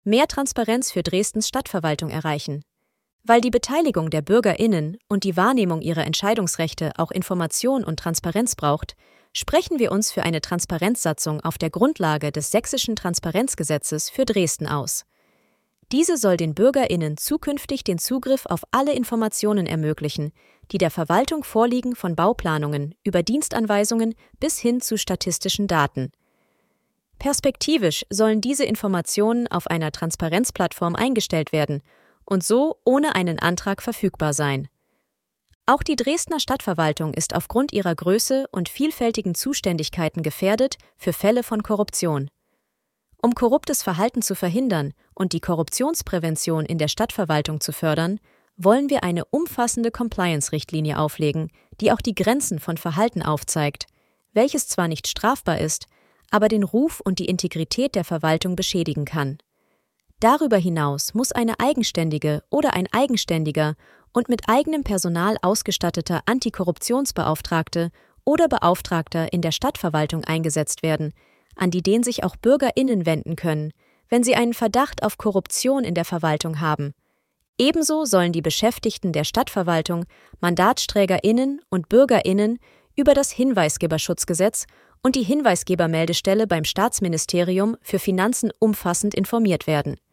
Mehr Transparenz für Dresdens Stadtverwaltung erreichen. Weil die Beteiligung der BürgerInnen und die Wahrnehmung ihrer Entscheidungsrechte auch Information und Transparenz braucht, sprechen wir uns für eine Transparenzsatzung auf der Grundlage des Sächsischen Transparenzgesetzes für Dresden aus. Diese soll den BürgerInnen zukünftig den Zugriff auf alle Informationen ermöglichen, die der Verwaltung vorliegen, von Bauplanungen über Dienstanweisungen bis hin zu statistischen Daten. Perspektivisch sollen diese Informationen auf einer Transparenzplattform eingestellt werden und so ohne einen Antrag verfügbar sein. Auch die Dresdner Stadtverwaltung ist aufgrund ihrer Größe und vielfältigen Zuständigkeiten gefährdet für Fälle von Korruption. Um korruptes Verhalten zu verhindern und die Korruptionsprävention in der Stadtverwaltung zu fördern, wollen wir eine umfassende Compliance-Richtlinie auflegen, die auch die Grenzen von Verhalten aufzeigt, welches zwar nicht strafbar ist, aber den Ruf und die Integrität der Verwaltung beschädigen kann. Darüber hinaus muss eine eigenständige oder ein eigenständiger und mit eigenem Personal ausgestatteter Antikorruptionsbeauftragte oder Beauftragter in der Stadtverwaltung eingesetzt werden, an die sich auch BürgerInnen wenden können, wenn sie einen Verdacht auf Korruption in der Verwaltung haben. Ebenso sollen die Beschäftigten der Stadtverwaltung, MandatsträgerInnen und BürgerInnen über das Hinweisgeberschutzgesetz und die Hinweisgebermeldestelle beim Staatsministerium für Finanzen umfassend informiert werden.